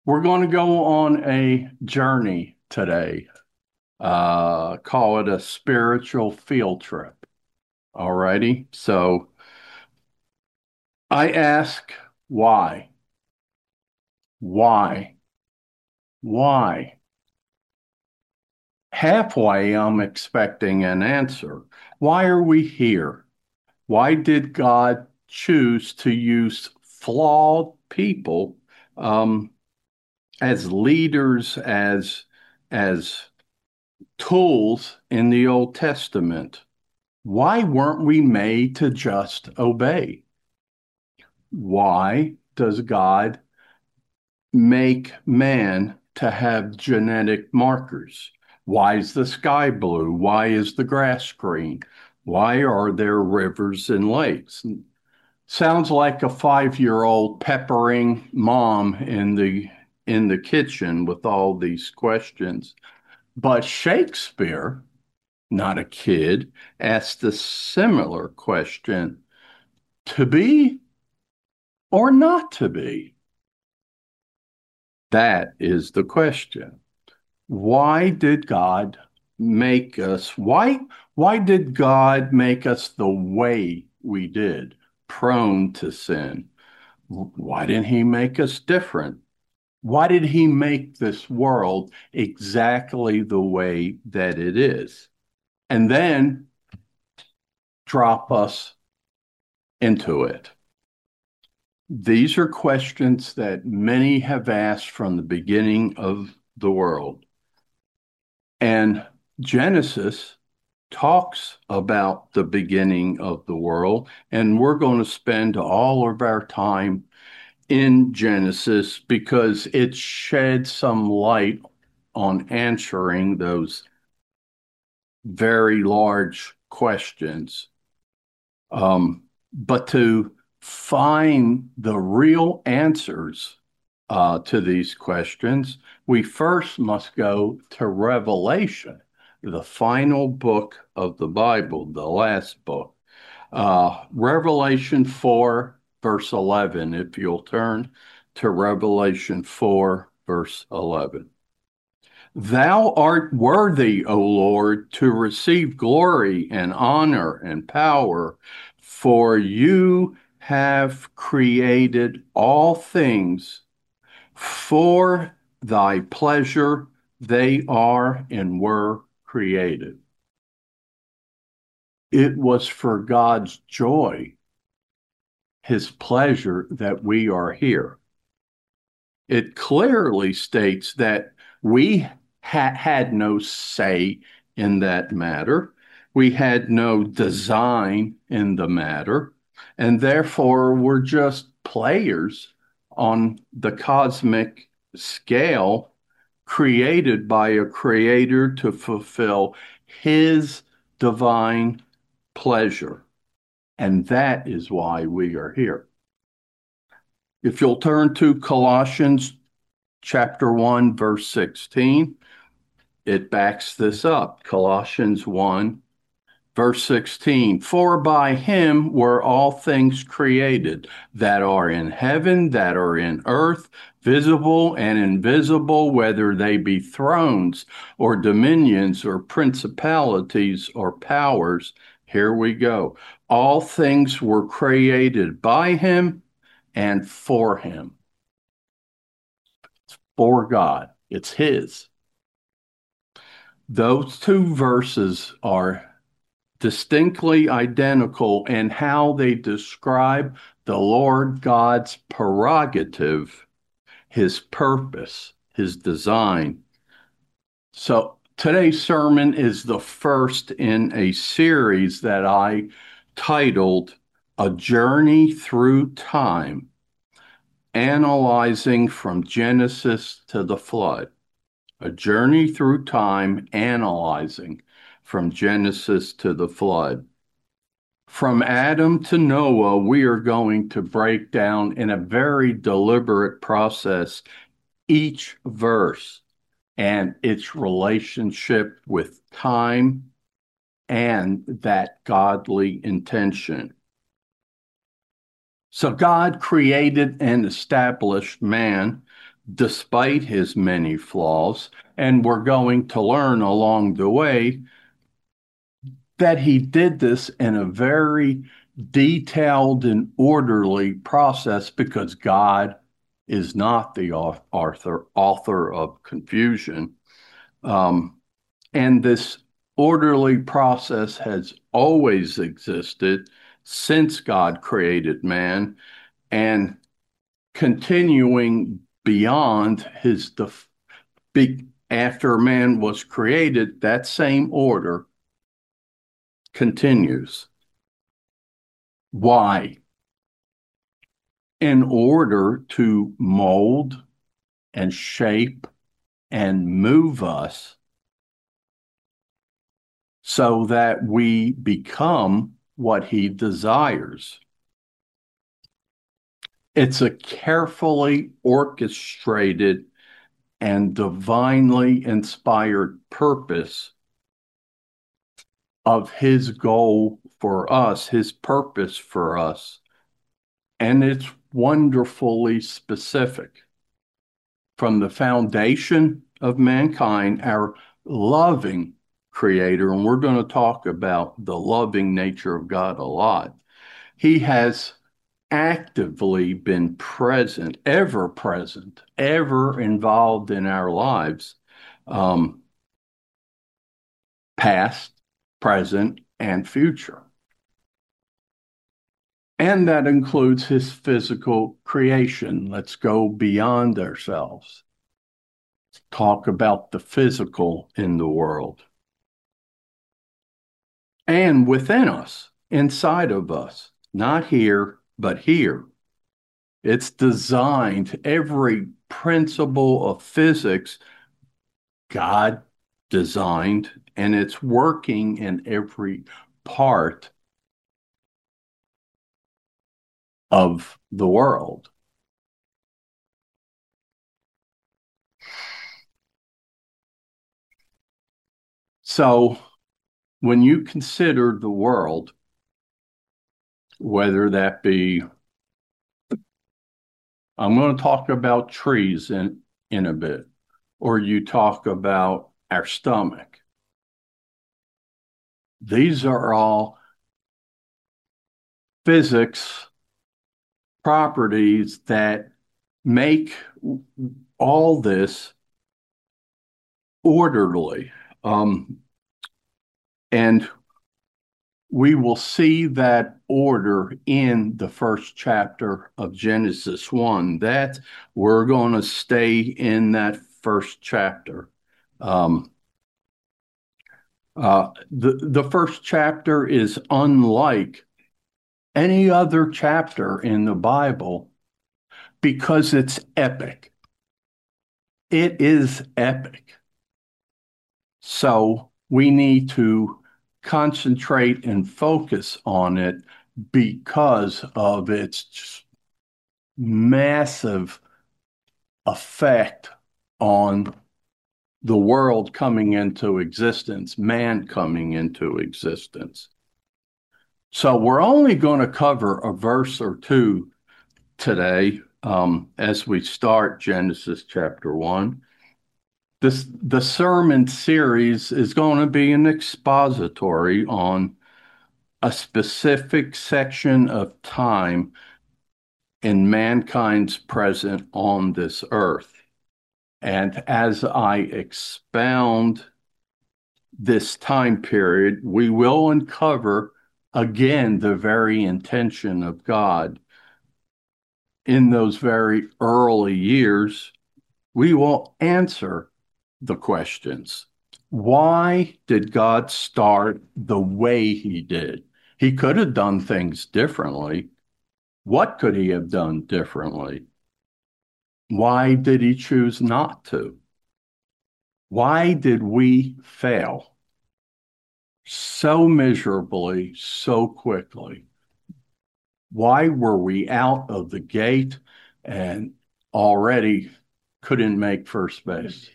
We're going to go on a journey today. Call it a spiritual field trip. Alrighty. So I ask why? Why? Why? Halfway, I'm expecting an answer. Why are we here? Why did God choose to use flawed people um, as leaders, as tools in the Old Testament? Why weren't we made to just obey? Why does God make man to have genetic markers? Why is the sky blue? Why is the grass green? Why are there rivers and lakes? Sounds like a 5-year-old peppering mom in the kitchen with all these questions. But Shakespeare, not a kid, asked a similar question: to be or not to be? That is the question. Why did God make us? Why did God make us the way we did, prone to sin? Why didn't he make us different? Why did he make this world exactly the way that it is? And then drop us into it. These are questions that many have asked from the beginning of the world. And Genesis talks about the beginning of the world, and we're going to spend all of our time in Genesis because it sheds some light on answering those very large questions. But to find the real answers to these questions, we first must go to Revelation, the final book of the Bible, the last book. Revelation 4, verse 11, if you'll turn to Revelation 4, verse 11. Thou art worthy, O Lord, to receive glory and honor and power, for you have created all things. For thy pleasure they are and were created. It was for God's joy, his pleasure, that we are here. It clearly states that we had no say in that matter. We had no design in the matter, and therefore we're just players on the cosmic scale created by a creator to fulfill his divine pleasure. And that is why we are here. If you'll turn to Colossians chapter 1, verse 16, it backs this up. Colossians 1, verse 16, for by him were all things created that are in heaven, that are in earth, visible and invisible, whether they be thrones or dominions or principalities or powers. Here we go. All things were created by him and for him. It's for God. It's his. Those two verses are distinctly identical in how they describe the Lord God's prerogative, his purpose, his design. So today's sermon is the first in a series that I titled A Journey Through Time, analyzing from Genesis to the flood. A journey through time, analyzing from Genesis to the flood. From Adam to Noah, we are going to break down in a very deliberate process each verse and its relationship with time and that godly intention. So God created and established man despite his many flaws. And we're going to learn along the way that he did this in a very detailed and orderly process because God is not the author of confusion. And this orderly process has always existed since God created man and continuing beyond his after man was created, that same order continues. Why? In order to mold and shape and move us so that we become what he desires. It's a carefully orchestrated and divinely inspired purpose of his goal for us, his purpose for us. And it's wonderfully specific. From the foundation of mankind, our loving creator, and we're going to talk about the loving nature of God a lot, he has actively been present, ever involved in our lives, past, present, and future. And that includes his physical creation. Let's go beyond ourselves. Talk about the physical in the world. And within us, inside of us, not here, but here. It's designed, every principle of physics, God designed, and it's working in every part of the world. So when you consider the world, whether that be, I'm going to talk about trees in a bit, or you talk about our stomach. These are all physics properties that make all this orderly. And we will see that order in the first chapter of Genesis 1. That we're going to stay in that first chapter. The first chapter is unlike any other chapter in the Bible because it's epic. It is epic. So we need to concentrate and focus on it because of its massive effect on the world coming into existence, man coming into existence. So we're only going to cover a verse or two today as we start Genesis chapter 1. The sermon series is going to be an expository on a specific section of time in mankind's present on this earth. And as I expound this time period, we will uncover again the very intention of God. In those very early years, we will answer the questions. Why did God start the way he did? He could have done things differently. What could he have done differently? Why did he choose not to? Why did we fail so miserably, so quickly? Why were we out of the gate and already couldn't make first base?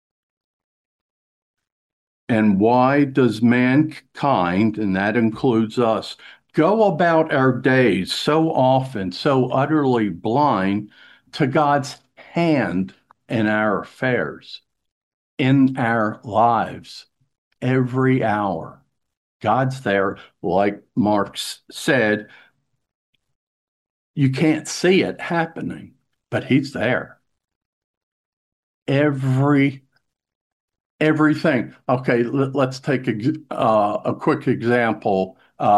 And why does mankind, and that includes us, go about our days so often, so utterly blind to God's hand in our affairs, in our lives, every hour. God's there, like Marx said, you can't see it happening, but he's there. Everything. Okay, let's take a quick example.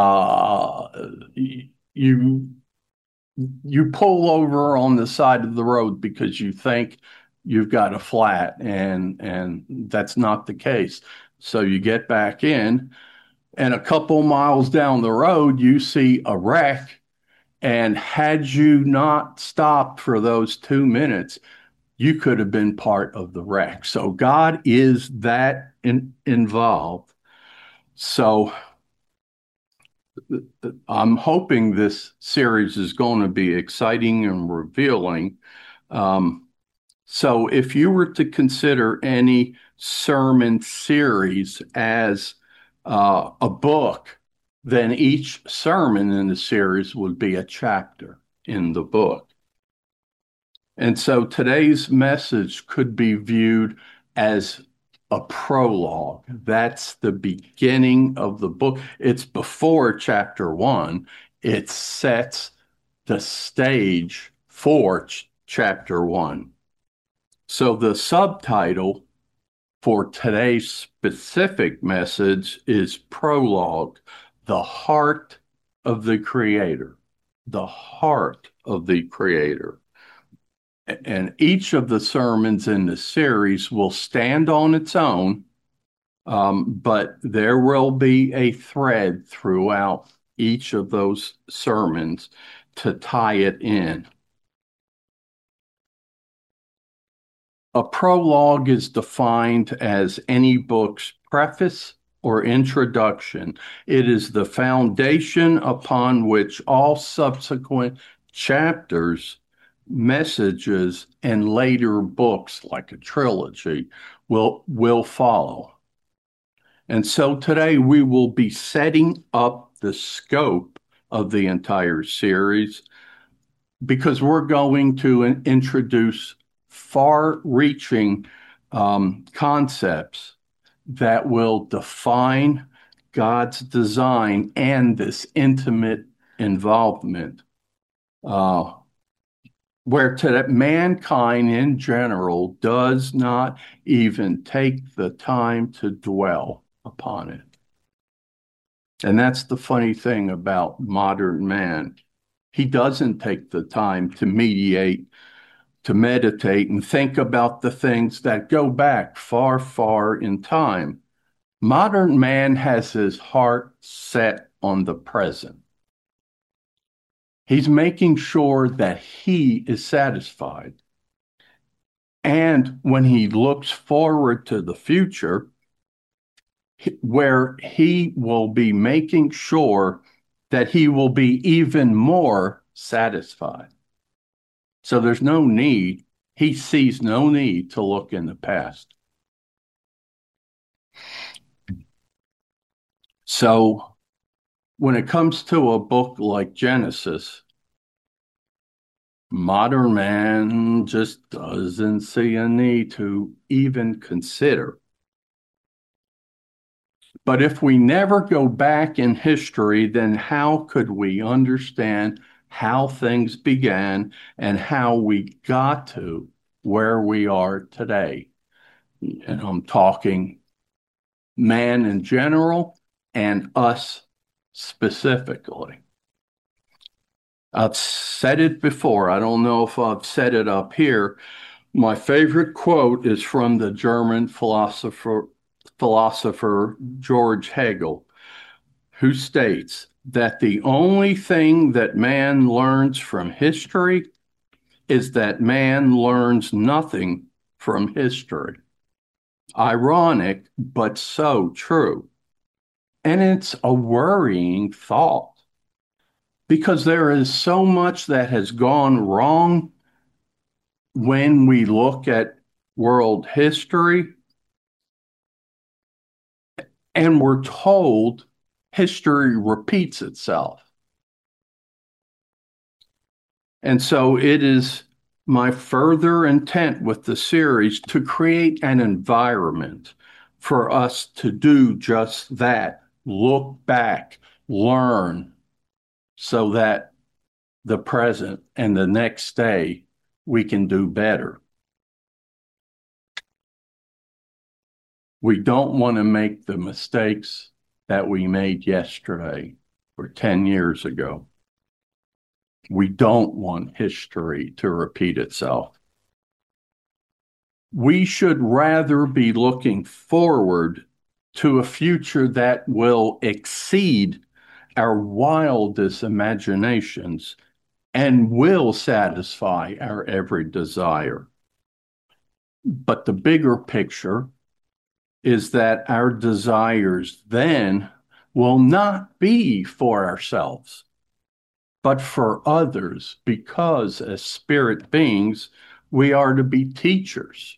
You you pull over on the side of the road because you think you've got a flat, and that's not the case. So you get back in, and a couple miles down the road, you see a wreck. And had you not stopped for those 2 minutes, you could have been part of the wreck. So God is that involved. So I'm hoping this series is going to be exciting and revealing. Um, so if you were to consider any sermon series as a book, then each sermon in the series would be a chapter in the book. And so today's message could be viewed as a prologue. That's the beginning of the book. It's before chapter one. It sets the stage for chapter one. So the subtitle for today's specific message is Prologue, the heart of the Creator. The heart of the Creator. And each of the sermons in the series will stand on its own, but there will be a thread throughout each of those sermons to tie it in. A prologue is defined as any book's preface or introduction. It is the foundation upon which all subsequent chapters, messages, and later books, like a trilogy, will follow. And so today we will be setting up the scope of the entire series because we're going to introduce far-reaching concepts that will define God's design and this intimate involvement, where mankind in general does not even take the time to dwell upon it. And that's the funny thing about modern man. He doesn't take the time to mediate, to meditate, and think about the things that go back far, far in time. Modern man has his heart set on the present. He's making sure that he is satisfied. And when he looks forward to the future, where he will be making sure that he will be even more satisfied. So there's no need, he sees no need to look in the past. So when it comes to a book like Genesis, modern man just doesn't see a need to even consider. But if we never go back in history, then how could we understand how things began and how we got to where we are today? And I'm talking man in general and us specifically. I've said it before. I don't know if I've said it up here. My favorite quote is from the German philosopher George Hegel, who states that the only thing that man learns from history is that man learns nothing from history. Ironic, but so true. And it's a worrying thought because there is so much that has gone wrong when we look at world history, and we're told history repeats itself. And so it is my further intent with the series to create an environment for us to do just that. Look back, learn, so that the present and the next day we can do better. We don't want to make the mistakes that we made yesterday or 10 years ago. We don't want history to repeat itself. We should rather be looking forward to a future that will exceed our wildest imaginations and will satisfy our every desire. But the bigger picture is that our desires then will not be for ourselves, but for others, because as spirit beings, we are to be teachers.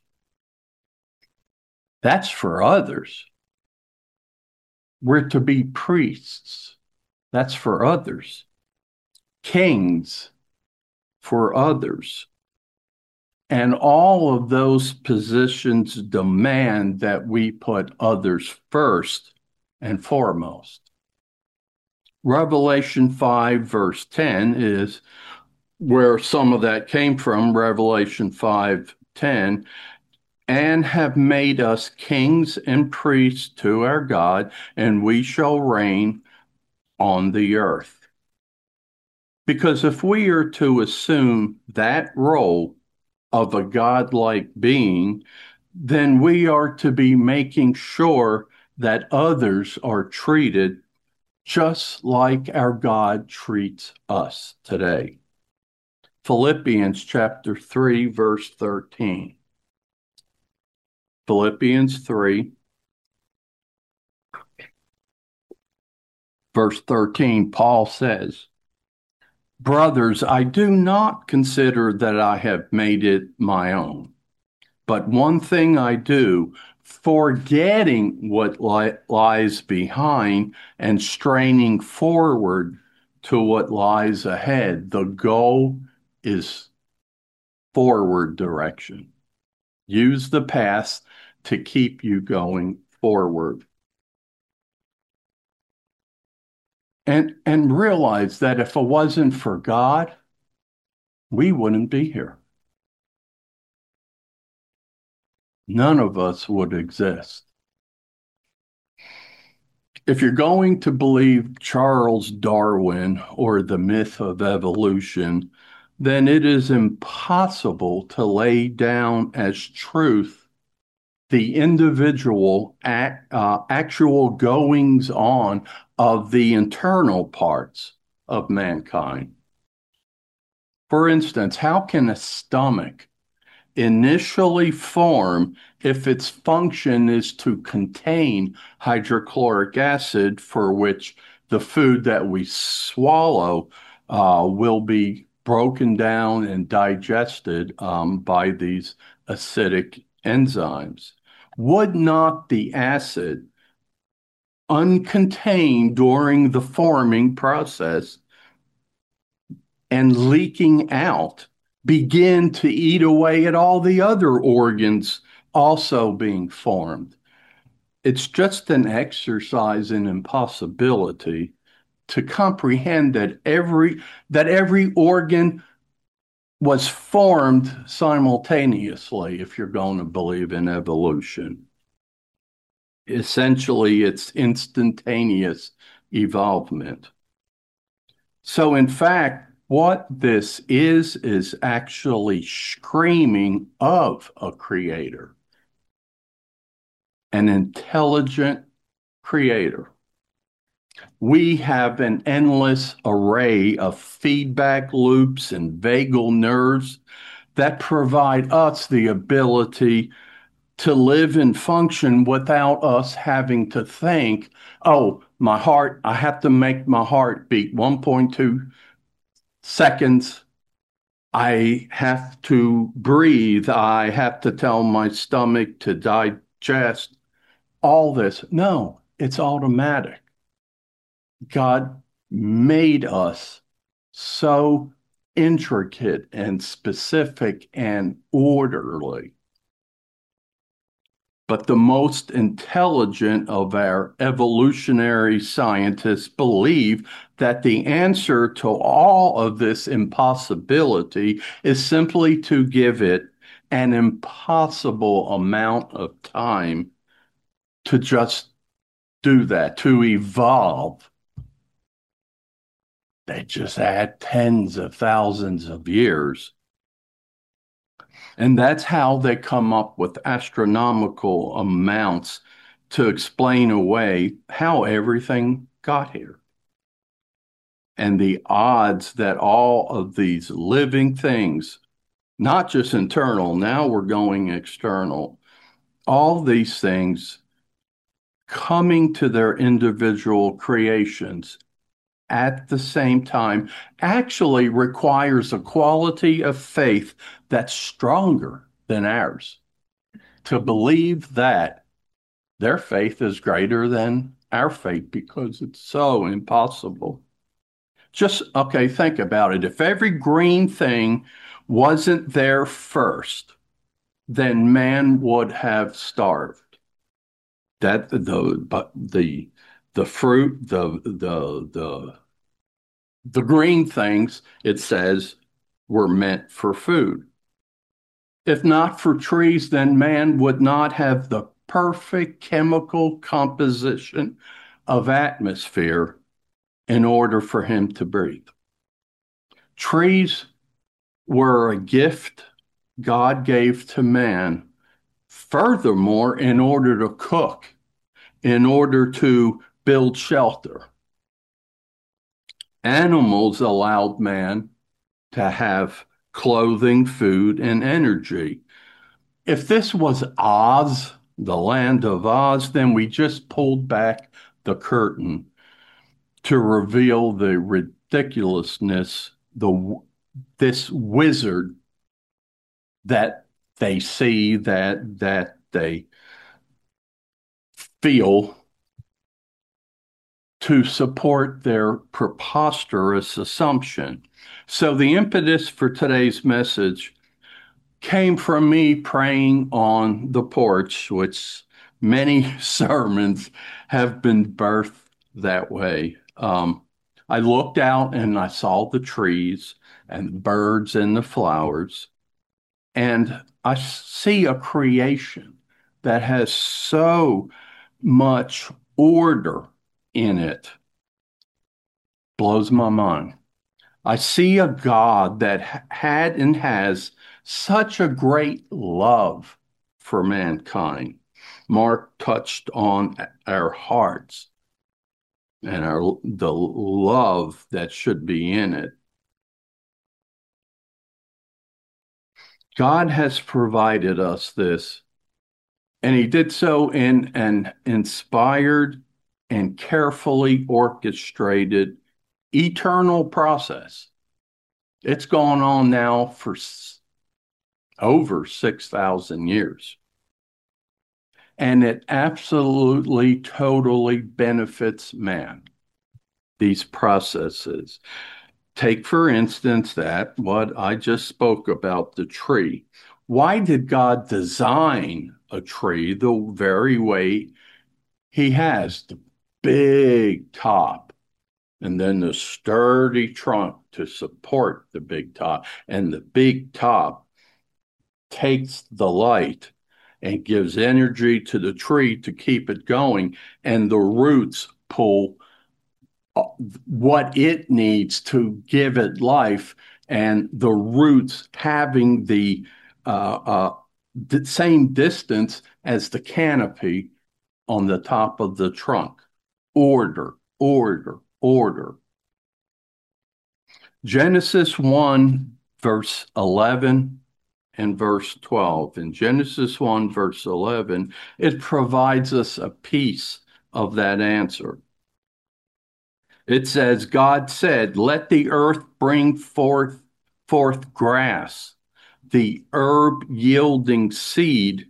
That's for others. We're to be priests. That's for others. Kings, for others. And all of those positions demand that we put others first and foremost. Revelation 5, verse 10 is where some of that came from. Revelation 5:10, and have made us kings and priests to our God, and we shall reign on the earth. Because if we are to assume that role of a godlike being, then we are to be making sure that others are treated just like our God treats us today. Philippians chapter 3, verse 13. Philippians 3, verse 13, Paul says, brothers, I do not consider that I have made it my own, but one thing I do, forgetting what lies behind and straining forward to what lies ahead. The goal is forward direction. Use the past to keep you going forward. And realize that if it wasn't for God, we wouldn't be here. None of us would exist. If you're going to believe Charles Darwin or the myth of evolution, then it is impossible to lay down as truth the individual actual goings on of the internal parts of mankind. For instance, how can a stomach initially form if its function is to contain hydrochloric acid, for which the food that we swallow will be broken down and digested by these acidic enzymes? Would not the acid, uncontained during the forming process and leaking out, begin to eat away at all the other organs also being formed? It's just an exercise in impossibility to comprehend that every organ was formed simultaneously, if you're going to believe in evolution. Essentially, it's instantaneous evolvement. So, in fact, what this is actually screaming of a creator, an intelligent creator. We have an endless array of feedback loops and vagal nerves that provide us the ability to live and function without us having to think, oh, my heart, I have to make my heart beat 1.2 seconds. I have to breathe. I have to tell my stomach to digest all this. No, it's automatic. God made us so intricate and specific and orderly. But the most intelligent of our evolutionary scientists believe that the answer to all of this impossibility is simply to give it an impossible amount of time to just do that, to evolve. They just add tens of thousands of years. And that's how they come up with astronomical amounts to explain away how everything got here. And the odds that all of these living things, not just internal, now we're going external, all these things coming to their individual creations at the same time actually requires a quality of faith that's stronger than ours. To believe that their faith is greater than our faith because it's so impossible. Just, okay, think about it. If every green thing wasn't there first, then man would have starved. That the fruit, the green things, it says, were meant for food. If not for trees, then man would not have the perfect chemical composition of atmosphere in order for him to breathe. Trees were a gift God gave to man, furthermore, in order to cook, in order to build shelter. Animals allowed man to have clothing, food, and energy. If this was Oz, the land of Oz, then we just pulled back the curtain to reveal the ridiculousness, this wizard that they see, that they feel to support their preposterous assumption. So the impetus for today's message came from me praying on the porch, which many sermons have been birthed that way. I looked out and I saw the trees and the birds and the flowers, and I see a creation that has so much order in it. Blows my mind. I see a God that had and has such a great love for mankind. Mark touched on our hearts and the love that should be in it. God has provided us this, and he did so in an inspired and carefully orchestrated eternal process. It's gone on now for over 6,000 years. And it absolutely, totally benefits man, these processes. Take, for instance, that what I just spoke about, the tree. Why did God design a tree the very way he has? The big top, and then the sturdy trunk to support the big top. And the big top takes the light and gives energy to the tree to keep it going. And the roots pull what it needs to give it life. And the roots having the same distance as the canopy on the top of the trunk. Order, order, order. Genesis 1, verse 11 and verse 12. In Genesis 1, verse 11, it provides us a piece of that answer. It says, God said, let the earth bring forth grass, the herb yielding seed,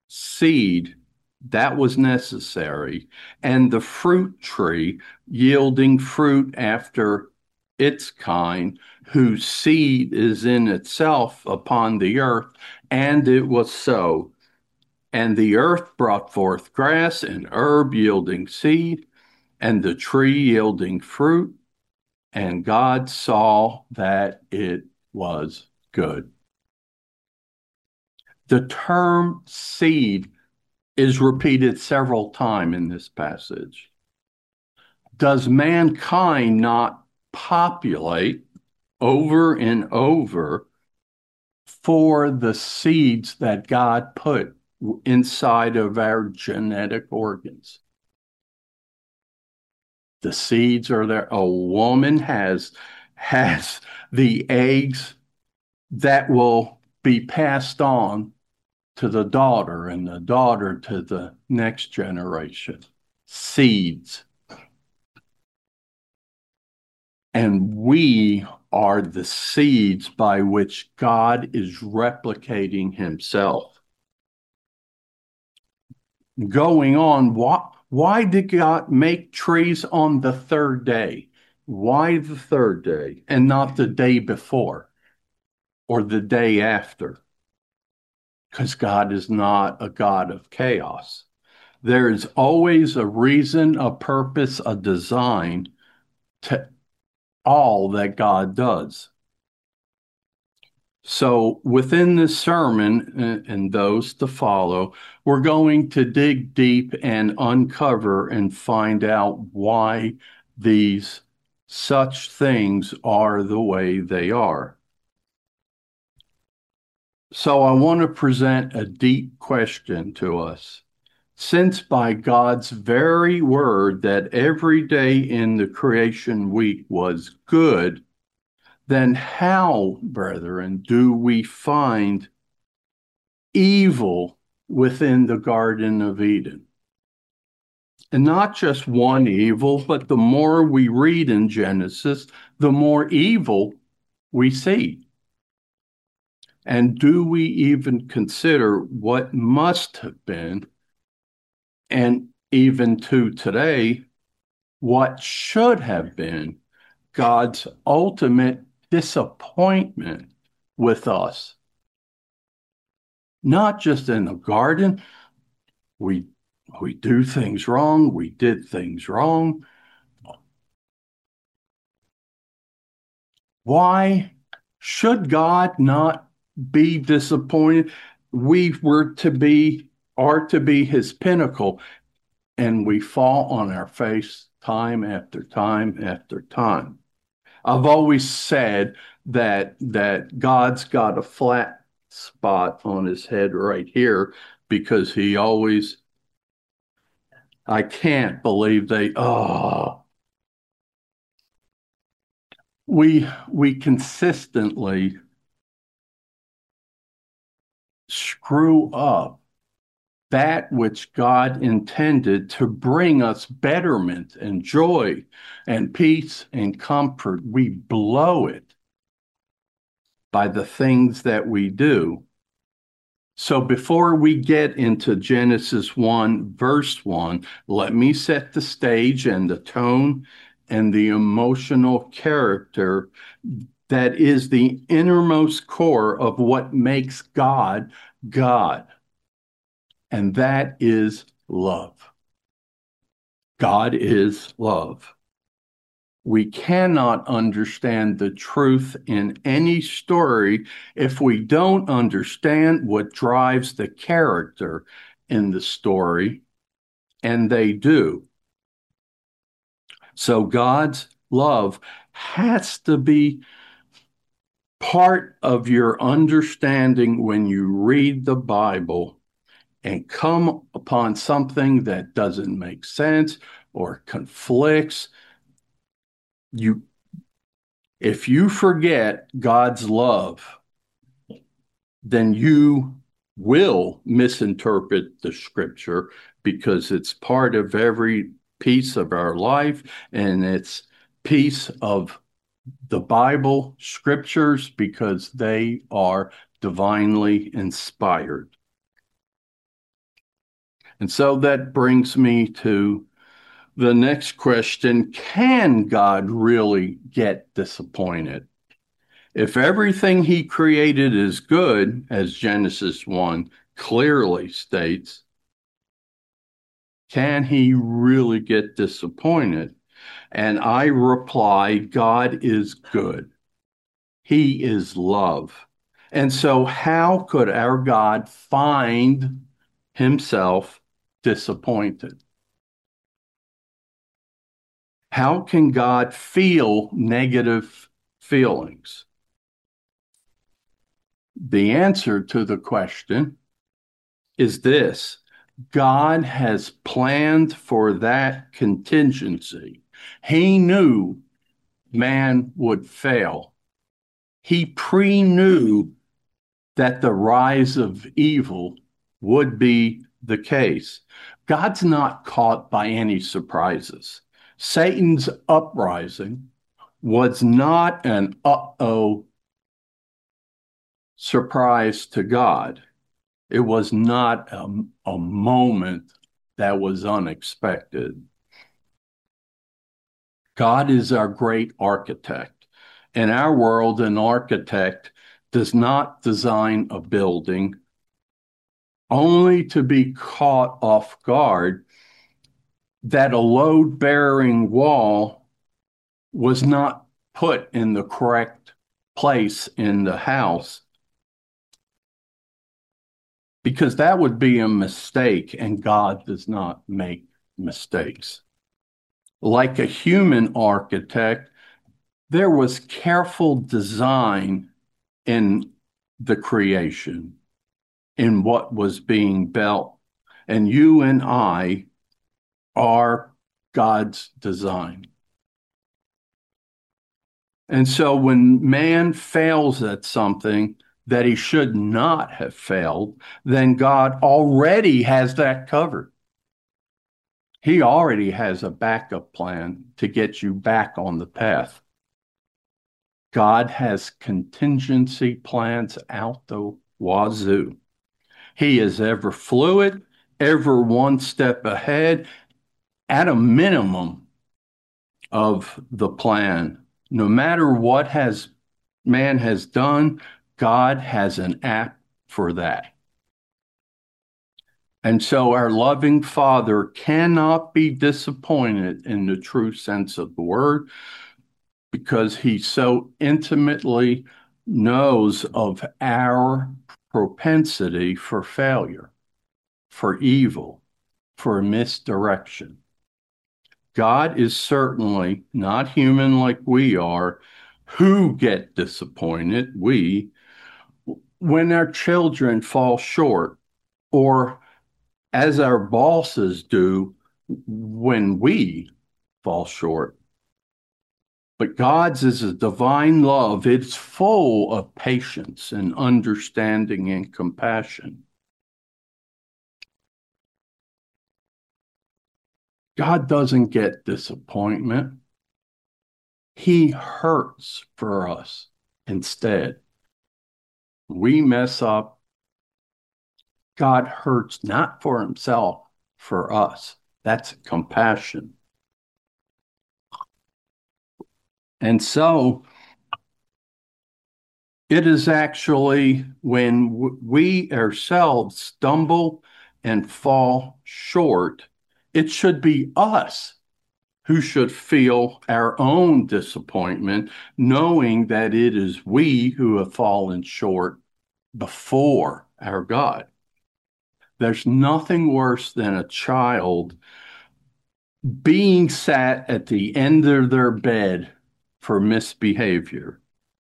that was necessary, and the fruit tree yielding fruit after its kind, whose seed is in itself upon the earth. And it was so. And the earth brought forth grass and herb yielding seed, and the tree yielding fruit. And God saw that it was good. The term seed is repeated several times in this passage. Does mankind not populate over and over for the seeds that God put inside of our genetic organs? The seeds are there. A woman has the eggs that will be passed on to the daughter and the daughter to the next generation. Seeds. And we are the seeds by which God is replicating himself. Going on, why did God make trees on the third day? Why the third day and not the day before or the day after? Because God is not a God of chaos. There is always a reason, a purpose, a design to all that God does. So within this sermon and those to follow, we're going to dig deep and uncover and find out why these such things are the way they are. So I want to present a deep question to us. Since by God's very word that every day in the creation week was good, then how, brethren, do we find evil within the Garden of Eden? And not just one evil, but the more we read in Genesis, the more evil we see. And do we even consider what must have been, and even to today, what should have been God's ultimate disappointment with us? Not just in the garden, we do things wrong, we did things wrong. Why should God not be disappointed? We are to be his pinnacle, and we fall on our face time after time after time. I've always said that God's got a flat spot on his head right here because he always, I can't believe we consistently screw up that which God intended to bring us betterment and joy and peace and comfort. We blow it by the things that we do. So before we get into Genesis 1, verse 1, let me set the stage and the tone and the emotional character that is the innermost core of what makes God God. And that is love. God is love. We cannot understand the truth in any story if we don't understand what drives the character in the story, and they do. So God's love has to be part of your understanding when you read the Bible and come upon something that doesn't make sense or conflicts. If you forget God's love, then you will misinterpret the scripture because it's part of every piece of our life, and it's piece of the Bible scriptures because they are divinely inspired. And so that brings me to the next question. Can God really get disappointed? If everything he created is good, as Genesis 1 clearly states, can he really get disappointed? And I reply, God is good. He is love. And so, how could our God find himself disappointed? How can God feel negative feelings? The answer to the question is this: God has planned for that contingency. He knew man would fail. He pre-knew that the rise of evil would be the case. God's not caught by any surprises. Satan's uprising was not an uh-oh surprise to God. It was not a moment that was unexpected. God is our great architect. In our world, an architect does not design a building only to be caught off guard that a load-bearing wall was not put in the correct place in the house, because that would be a mistake, and God does not make mistakes. Like a human architect, there was careful design in the creation, in what was being built. And you and I are God's design. And so when man fails at something that he should not have failed, then God already has that covered. He already has a backup plan to get you back on the path. God has contingency plans out the wazoo. He is ever fluid, ever one step ahead, at a minimum of the plan. No matter what man has done, God has an app for that. And so our loving Father cannot be disappointed in the true sense of the word, because he so intimately knows of our propensity for failure, for evil, for misdirection. God is certainly not human like we are, who get disappointed, when our children fall short, or as our bosses do when we fall short. But God's is a divine love. It's full of patience and understanding and compassion. God doesn't get disappointment. He hurts for us instead. We mess up. God hurts not for himself, for us. That's compassion. And so it is actually when we ourselves stumble and fall short, it should be us who should feel our own disappointment, knowing that it is we who have fallen short before our God. There's nothing worse than a child being sat at the end of their bed for misbehavior,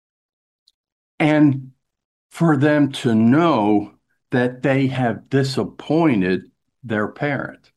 and for them to know that they have disappointed their parent.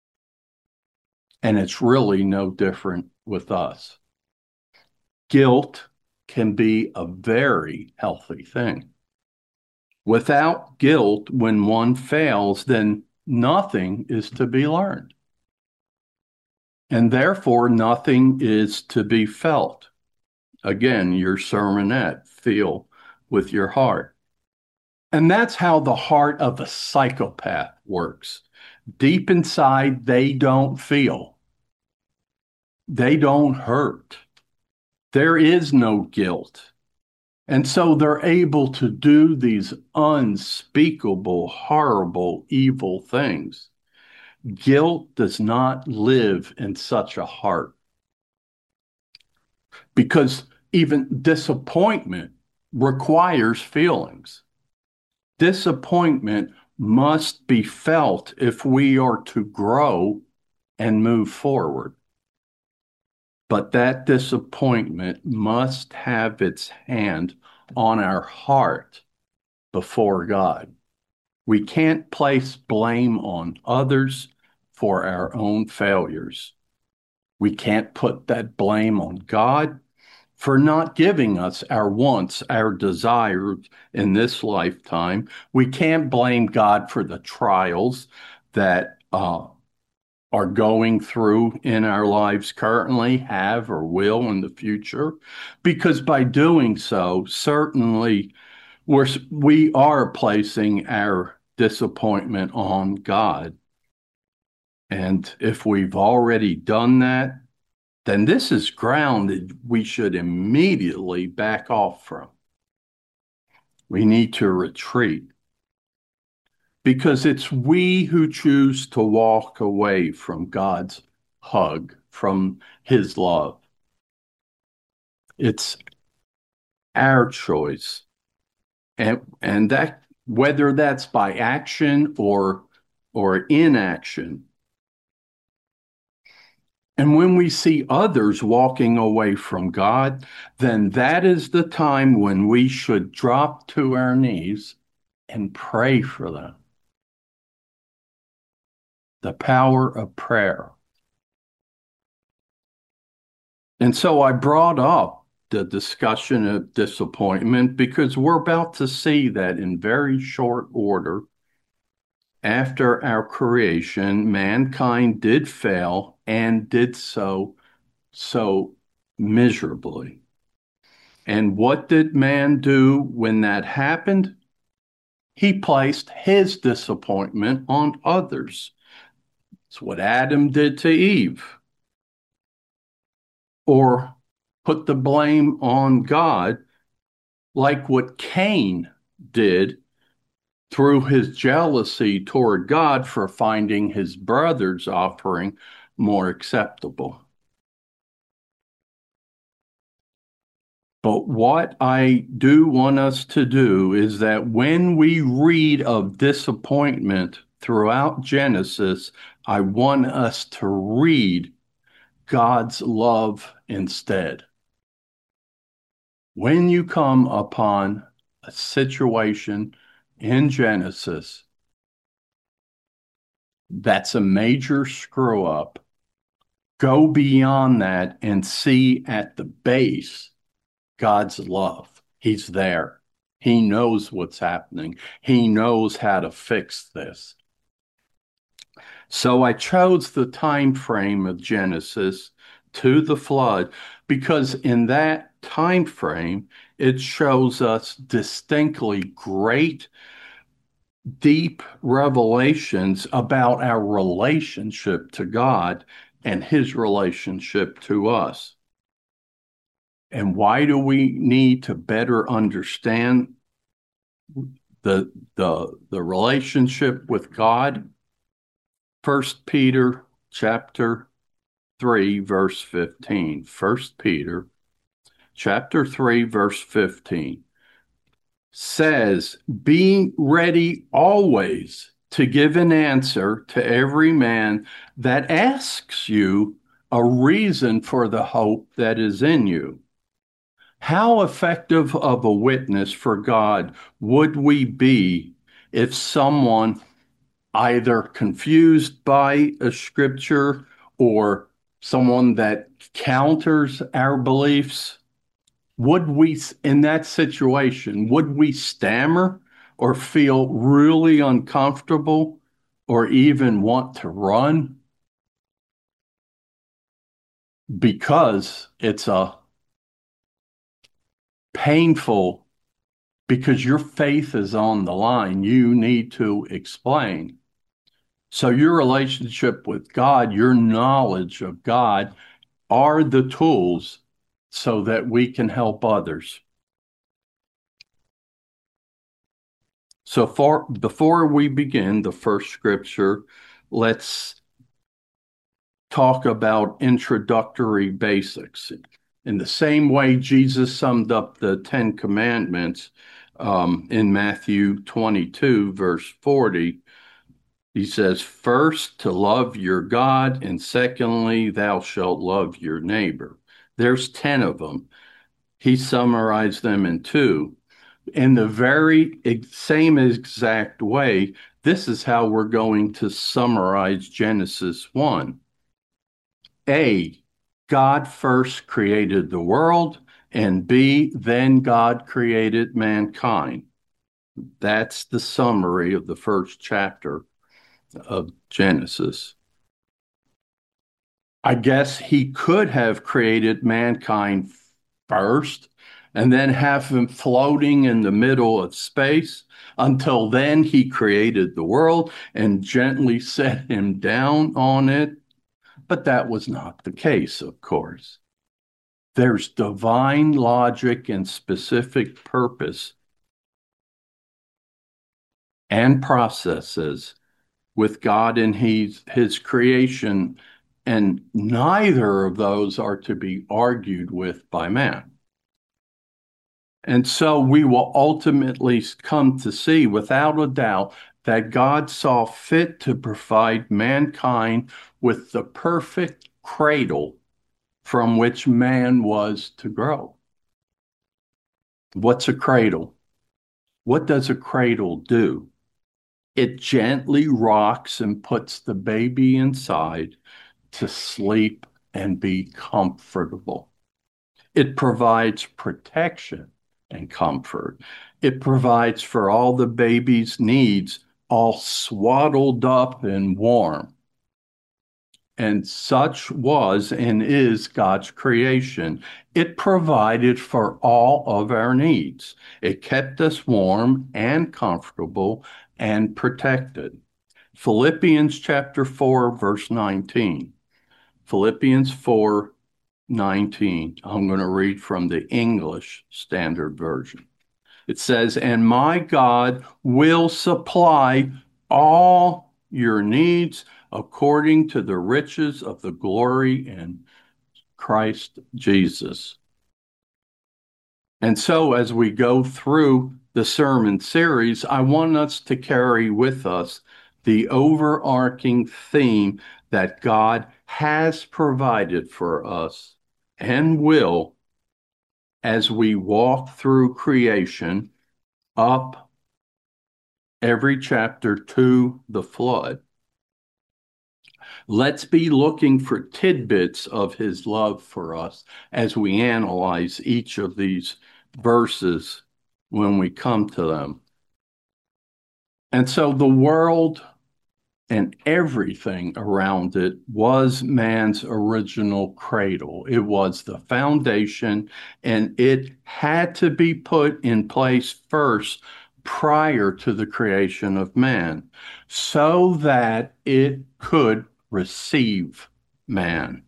And it's really no different with us. Guilt can be a very healthy thing. Without guilt, when one fails, then nothing is to be learned. And therefore, nothing is to be felt. Again, your sermonette, feel with your heart. And that's how the heart of a psychopath works. Deep inside, they don't feel. They don't hurt. There is no guilt. And so they're able to do these unspeakable, horrible, evil things. Guilt does not live in such a heart because even disappointment requires feelings. Disappointment must be felt if we are to grow and move forward. But that disappointment must have its hand on our heart before God. We can't place blame on others for our own failures. We can't put that blame on God for not giving us our wants, our desires in this lifetime. We can't blame God for the trials that are going through in our lives currently, have or will in the future, because by doing so, certainly we are placing our disappointment on God. And if we've already done that, then this is ground that we should immediately back off from. We need to retreat because it's we who choose to walk away from God's hug, from his love. It's our choice. And that whether that's by action or inaction. And when we see others walking away from God, then that is the time when we should drop to our knees and pray for them. The power of prayer. And so I brought up the discussion of disappointment because we're about to see that in very short order. After our creation, mankind did fail and did so miserably. And what did man do when that happened? He placed his disappointment on others. It's what Adam did to Eve. Or put the blame on God, like what Cain did through his jealousy toward God for finding his brother's offering more acceptable. But what I do want us to do is that when we read of disappointment throughout Genesis, I want us to read God's love instead. When you come upon a situation in Genesis that's a major screw up, go beyond that and see at the base God's love. He's there. He knows what's happening. He knows how to fix this. So I chose the time frame of Genesis to the flood because in that time frame, it shows us distinctly great, deep revelations about our relationship to God and his relationship to us. And why do we need to better understand the relationship with God? 1 Peter chapter 3, verse 15. 1 Peter chapter 3, verse 15 says, "Be ready always to give an answer to every man that asks you a reason for the hope that is in you." How effective of a witness for God would we be if someone either confused by a scripture or someone that counters our beliefs, would we, in that situation, would we stammer or feel really uncomfortable or even want to run? Because it's a painful, because your faith is on the line, you need to explain. So your relationship with God, your knowledge of God are the tools so that we can help others. So far, before we begin the first scripture, let's talk about introductory basics. In the same way Jesus summed up the Ten Commandments in Matthew 22, verse 40, he says, first, to love your God, and secondly, thou shalt love your neighbor. There's 10 of them. He summarized them in two. In the very same exact way, this is how we're going to summarize Genesis 1. A, God first created the world, and B, then God created mankind. That's the summary of the first chapter of Genesis. I guess he could have created mankind first and then have him floating in the middle of space. Until then, he created the world and gently set him down on it. But that was not the case, of course. There's divine logic and specific purpose and processes with God in his creation, and neither of those are to be argued with by man. And so we will ultimately come to see without a doubt that God saw fit to provide mankind with the perfect cradle from which man was to grow. What's a cradle? What does a cradle do? It gently rocks and puts the baby inside to sleep and be comfortable. It provides protection and comfort. It provides for all the baby's needs, all swaddled up and warm. And such was and is God's creation. It provided for all of our needs. It kept us warm and comfortable and protected. Philippians chapter 4, verse 19. Philippians 4:19. I'm going to read from the English Standard Version. It says, and my God will supply all your needs according to the riches of the glory in Christ Jesus. And so as we go through the sermon series, I want us to carry with us the overarching theme that God has provided for us and will as we walk through creation up every chapter to the flood. Let's be looking for tidbits of his love for us as we analyze each of these verses when we come to them. And so the world and everything around it was man's original cradle. It was the foundation, and it had to be put in place first prior to the creation of man so that it could receive man.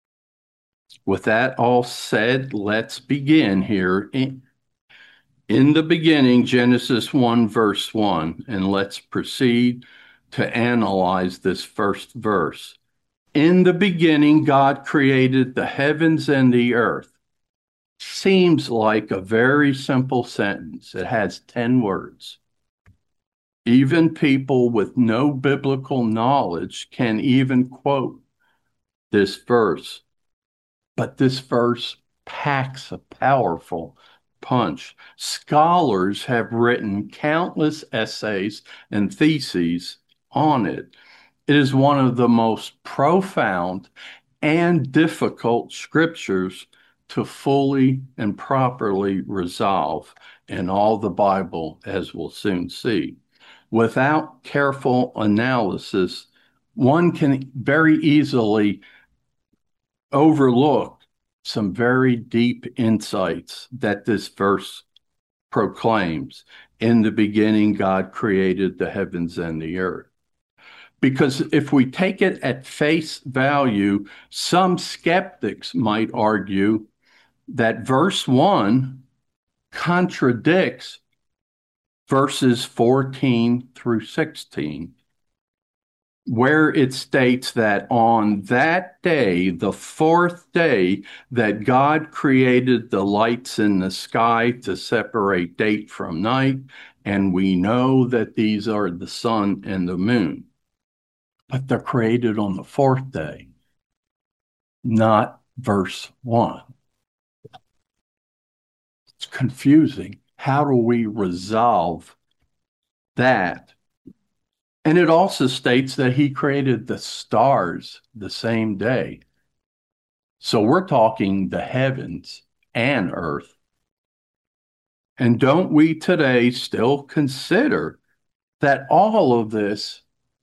With that all said, let's begin here. In the beginning, Genesis 1, verse 1, and let's proceed to analyze this first verse. In the beginning, God created the heavens and the earth. Seems like a very simple sentence. It has 10 words. Even people with no biblical knowledge can even quote this verse. But this verse packs a powerful punch. Scholars have written countless essays and theses on it. It is one of the most profound and difficult scriptures to fully and properly resolve in all the Bible, as we'll soon see. Without careful analysis, one can very easily overlook some very deep insights that this verse proclaims. In the beginning, God created the heavens and the earth. Because if we take it at face value, some skeptics might argue that verse 1 contradicts verses 14 through 16, where it states that on that day, the fourth day, that God created the lights in the sky to separate day from night, and we know that these are the sun and the moon. But they're created on the fourth day, not verse 1. It's confusing. How do we resolve that? And it also states that he created the stars the same day. So we're talking the heavens and earth. And don't we today still consider that all of this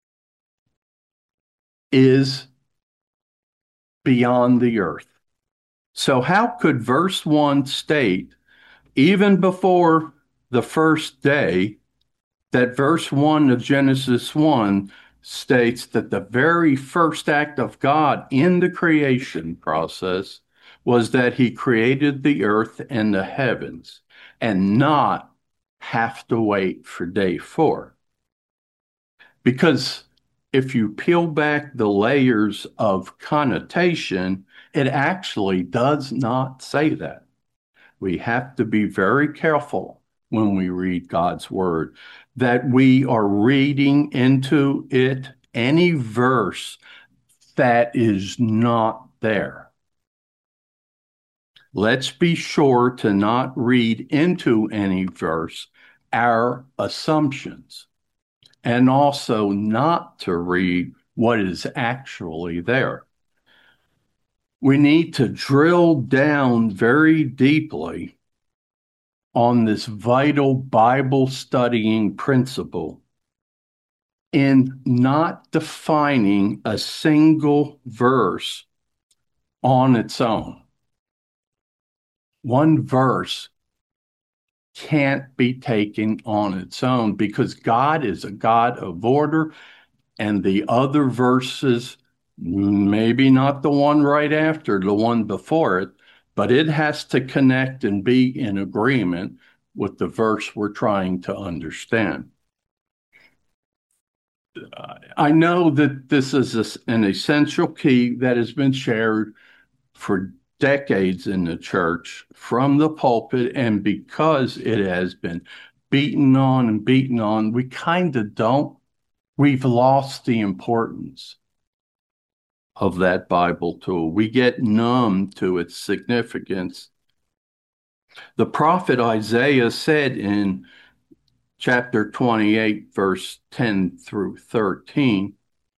is beyond the earth? So how could verse 1 state, even before the first day, that verse 1 of Genesis 1 states that the very first act of God in the creation process was that he created the earth and the heavens, and not have to wait for day 4? Because if you peel back the layers of connotation, it actually does not say that. We have to be very careful when we read God's word, that we are reading into it any verse that is not there. Let's be sure to not read into any verse our assumptions, and also not to read what is actually there. We need to drill down very deeply on this vital Bible studying principle in not defining a single verse on its own. One verse can't be taken on its own because God is a God of order, and the other verses, maybe not the one right after, the one before it, but it has to connect and be in agreement with the verse we're trying to understand. I know that this is an essential key that has been shared for decades in the church from the pulpit, and because it has been beaten on and beaten on, we've lost the importance of that Bible tool. We get numb to its significance. The prophet Isaiah said in chapter 28, verse 10 through 13,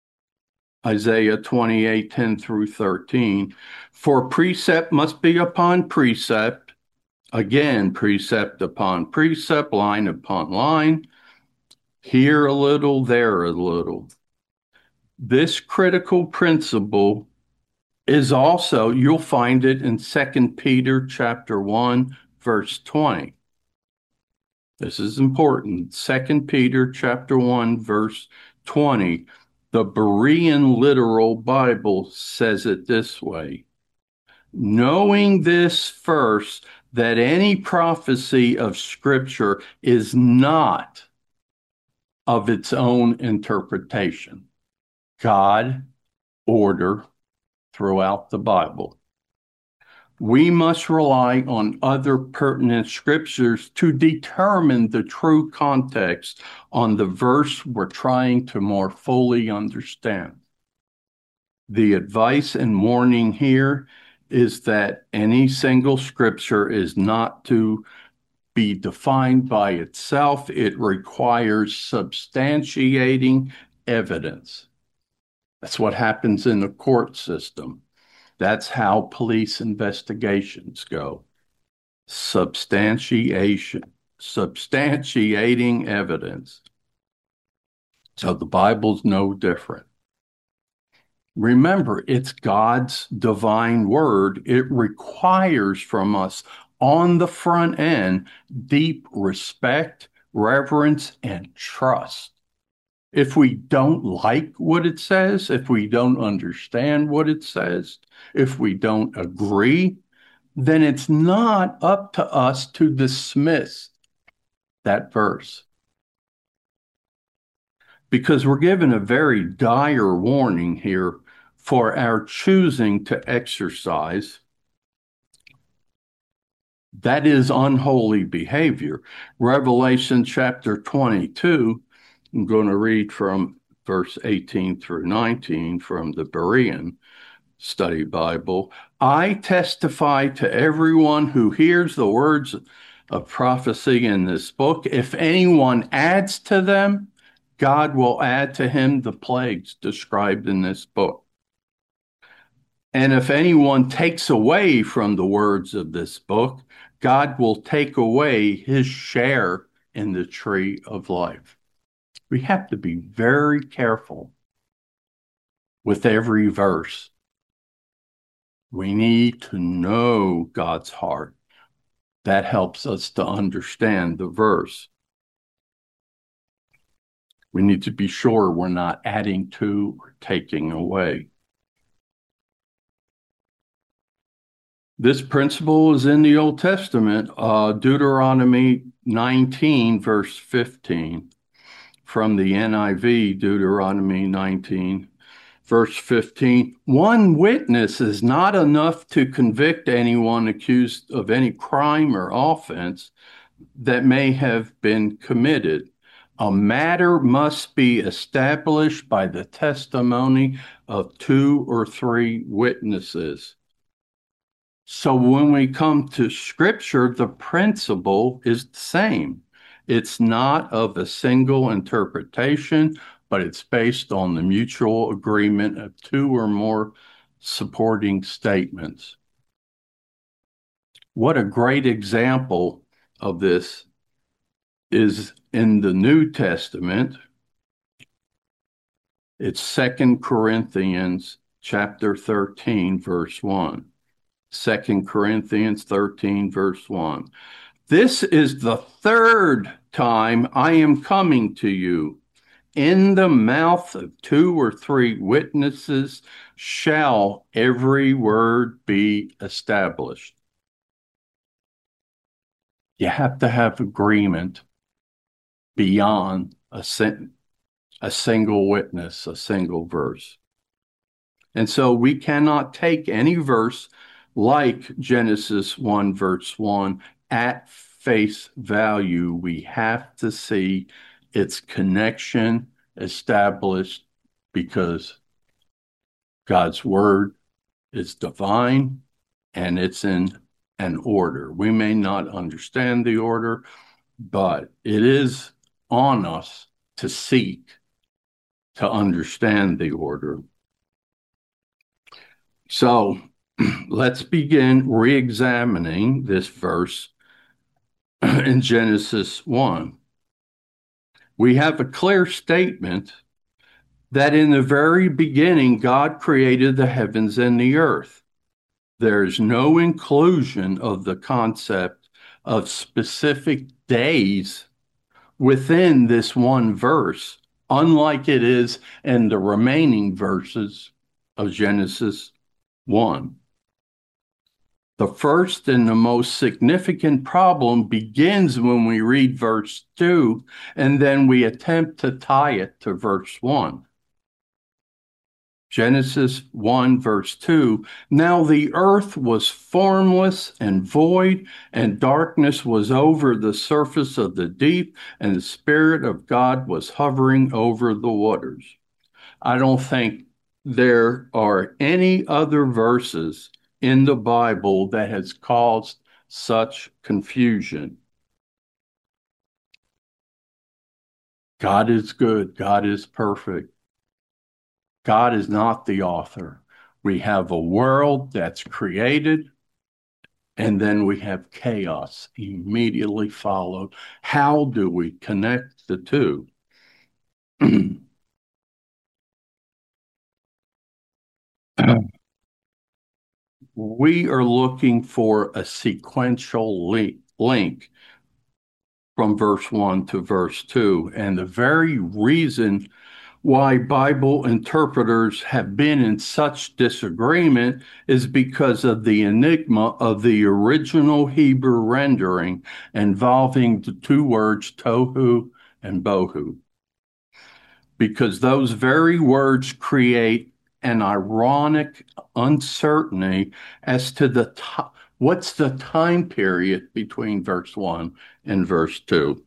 Isaiah 28, 10 through 13, for precept must be upon precept, again, precept upon precept, line upon line, here a little, there a little. This critical principle is also, you'll find it in 2 Peter chapter 1, verse 20. This is important. 2 Peter chapter 1, verse 20. The Berean Literal Bible says it this way: knowing this first, that any prophecy of Scripture is not of its own interpretation. God, order throughout the Bible. We must rely on other pertinent scriptures to determine the true context on the verse we're trying to more fully understand. The advice and warning here is that any single scripture is not to be defined by itself. It requires substantiating evidence. That's what happens in the court system. That's how police investigations go. Substantiation, substantiating evidence. So the Bible's no different. Remember, it's God's divine word. It requires from us on the front end deep respect, reverence, and trust. If we don't like what it says, if we don't understand what it says, if we don't agree, then it's not up to us to dismiss that verse. because we're given a very dire warning here for our choosing to exercise. That is unholy behavior. Revelation chapter 22, I'm going to read from verse 18 through 19 from the Berean Study Bible. I testify to everyone who hears the words of prophecy in this book. If anyone adds to them, God will add to him the plagues described in this book. And if anyone takes away from the words of this book, God will take away his share in the tree of life. We have to be very careful with every verse. We need to know God's heart. That helps us to understand the verse. We need to be sure we're not adding to or taking away. This principle is in the Old Testament, Deuteronomy 19, verse 15. From the NIV, Deuteronomy 19, verse 15. One witness is not enough to convict anyone accused of any crime or offense that may have been committed. A matter must be established by the testimony of 2 or 3 witnesses. So when we come to Scripture, the principle is the same. It's not of a single interpretation, but it's based on the mutual agreement of 2 or more supporting statements. What a great example of this is in the New Testament. It's 2 Corinthians chapter 13, verse 1. 2 Corinthians 13, verse 1. This is the 3rd time I am coming to you. In the mouth of 2 or 3 witnesses shall every word be established. You have to have agreement beyond a single witness, a single verse. And so we cannot take any verse like Genesis 1, verse 1 at face value. We have to see its connection established because God's word is divine and it's in an order. We may not understand the order, but it is on us to seek to understand the order. So let's begin re-examining this verse in Genesis 1. We have a clear statement that in the very beginning, God created the heavens and the earth. There's no inclusion of the concept of specific days within this one verse, unlike it is in the remaining verses of Genesis 1. The first and the most significant problem begins when we read verse 2, and then we attempt to tie it to verse 1. Genesis 1, verse 2, now the earth was formless and void, and darkness was over the surface of the deep, and the Spirit of God was hovering over the waters. I don't think there are any other verses in the Bible that has caused such confusion. God is good. God is perfect. God is not the author. We have a world that's created, and then we have chaos immediately followed. How do we connect the two? We are looking for a sequential link from verse 1 to verse 2. And the very reason why Bible interpreters have been in such disagreement is because of the enigma of the original Hebrew rendering involving the 2 words tohu and bohu. because those very words create an ironic uncertainty as to what's the time period between verse 1 and verse 2.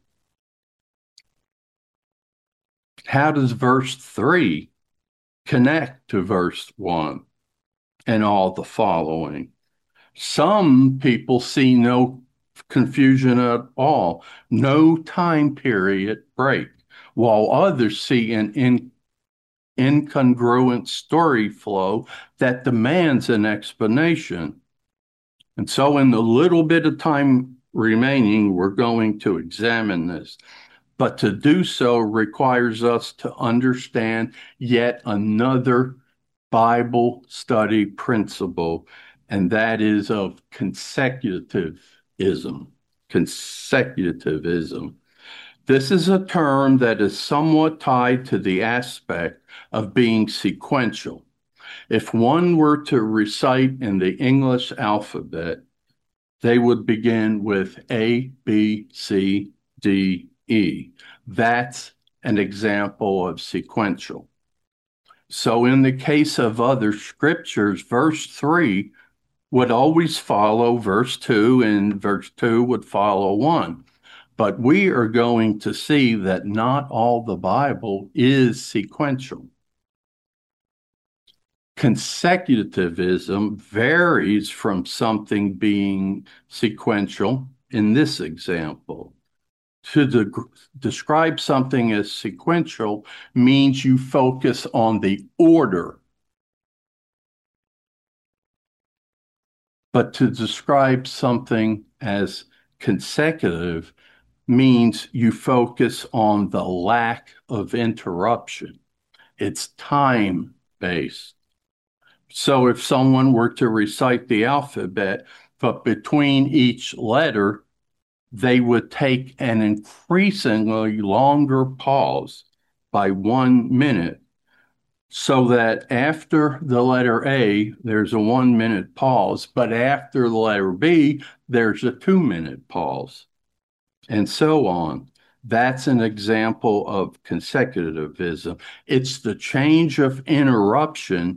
How does verse 3 connect to verse 1 and all the following? Some people see no confusion at all, no time period break, while others see an incongruent story flow that demands an explanation. And so, in the little bit of time remaining, we're going to examine this. But to do so requires us to understand yet another Bible study principle, and that is of consecutivism. Consecutivism. This is a term that is somewhat tied to the aspect of being sequential. If one were to recite in the English alphabet, they would begin with A, B, C, D, E. That's an example of sequential. So in the case of other scriptures, verse 3 would always follow verse 2, and verse 2 would follow 1. But we are going to see that not all the Bible is sequential. Consecutivism varies from something being sequential in this example. To describe something as sequential means you focus on the order. But to describe something as consecutive means you focus on the lack of interruption. It's time-based. So if someone were to recite the alphabet, but between each letter, they would take an increasingly longer pause by 1 minute, so that after the letter A, there's a 1 minute pause, but after the letter B, there's a 2 minute pause, and so on. That's an example of consecutivism. It's the change of interruption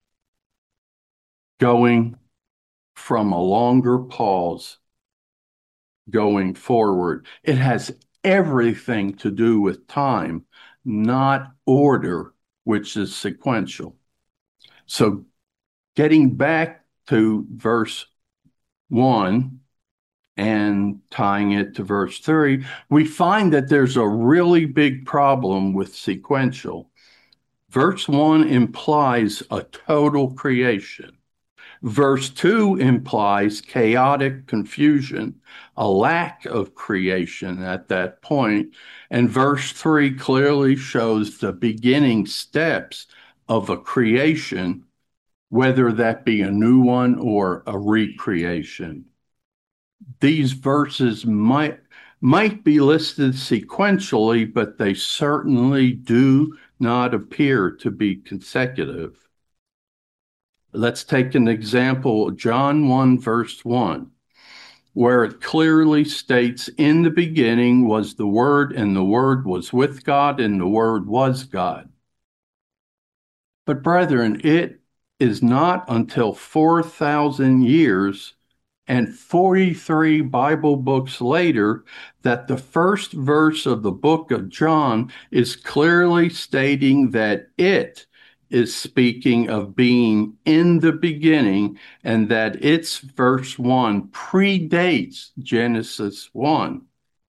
going from a longer pause going forward. It has everything to do with time, not order, which is sequential. So getting back to verse 1 and tying it to verse 3, we find that there's a really big problem with sequential. Verse 1 implies a total creation. Verse 2 implies chaotic confusion, a lack of creation at that point. And verse 3 clearly shows the beginning steps of a creation, whether that be a new one or a recreation. These verses might be listed sequentially, but they certainly do not appear to be consecutive. Let's take an example, John 1, verse 1, where it clearly states, "In the beginning was the Word, and the Word was with God, and the Word was God." But brethren, it is not until 4,000 years and 43 Bible books later that the first verse of the book of John is clearly stating that it is speaking of being in the beginning, and that its verse 1 predates Genesis 1.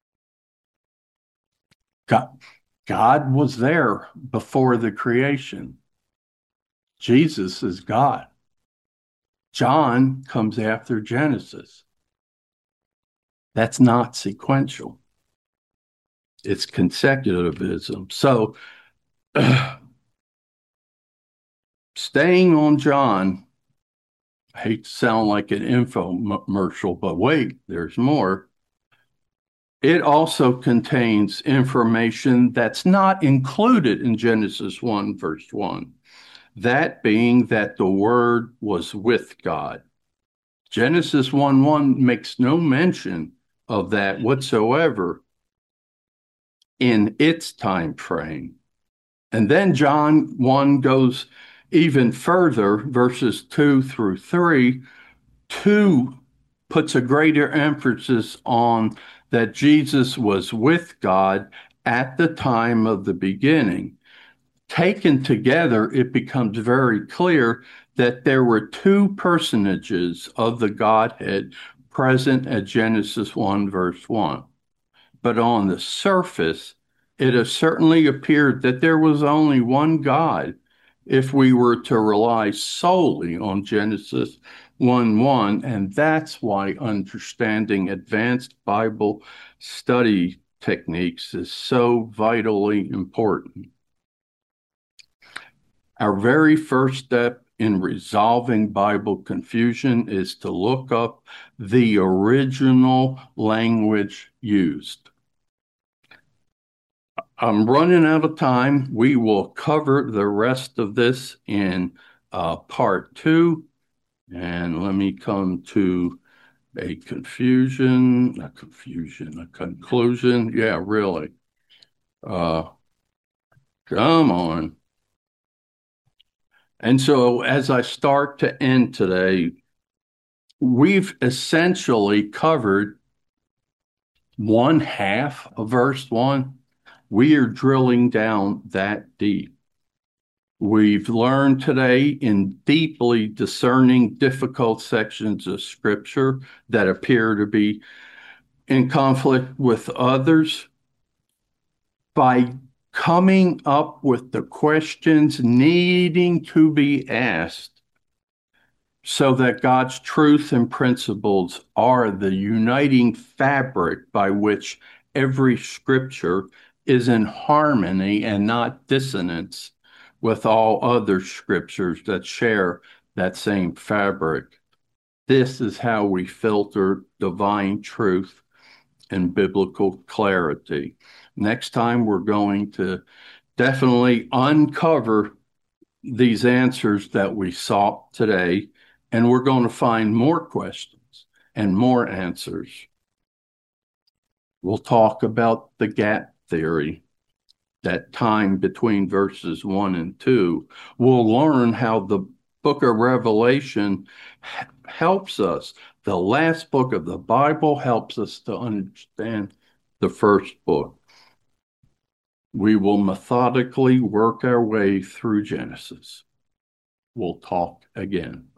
God was there before the creation. Jesus is God. John comes after Genesis. That's not sequential. It's consecutivism. So, staying on John, I hate to sound like an infomercial, but wait, there's more. It also contains information that's not included in Genesis 1, verse 1. That being that the Word was with God. Genesis 1:1 makes no mention of that whatsoever in its time frame. And then John 1 goes even further, verses 2 through 3. 2 puts a greater emphasis on that Jesus was with God at the time of the beginning. Taken together, it becomes very clear that there were two personages of the Godhead present at Genesis 1, verse 1. But on the surface, it has certainly appeared that there was only one God if we were to rely solely on Genesis 1:1. And that's why understanding advanced Bible study techniques is so vitally important. Our very first step in resolving Bible confusion is to look up the original language used. I'm running out of time. We will cover the rest of this in part 2. And let me come to a conclusion. Yeah, really. Come on. And so as I start to end today, we've essentially covered one half of verse 1. We are drilling down that deep. We've learned today in deeply discerning difficult sections of Scripture that appear to be in conflict with others by coming up with the questions needing to be asked so that God's truth and principles are the uniting fabric by which every Scripture is in harmony and not dissonance with all other Scriptures that share that same fabric. This is how we filter divine truth and biblical clarity. Next time, we're going to definitely uncover these answers that we sought today, and we're going to find more questions and more answers. We'll talk about the gap theory, that time between verses 1 and 2. We'll learn how the book of Revelation helps us. The last book of the Bible helps us to understand the first book. We will methodically work our way through Genesis. We'll talk again.